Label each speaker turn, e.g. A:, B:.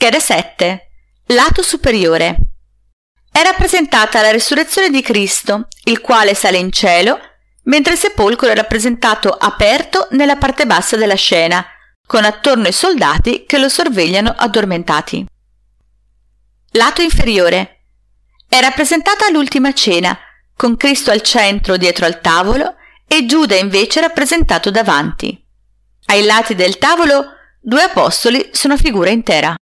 A: Scheda 7. Lato superiore. È rappresentata la risurrezione di Cristo, il quale sale in cielo, mentre il sepolcro è rappresentato aperto nella parte bassa della scena, con attorno i soldati che lo sorvegliano addormentati. Lato inferiore. È rappresentata l'ultima cena, con Cristo al centro dietro al tavolo e Giuda invece rappresentato davanti. Ai lati del tavolo 2 apostoli sono figura intera.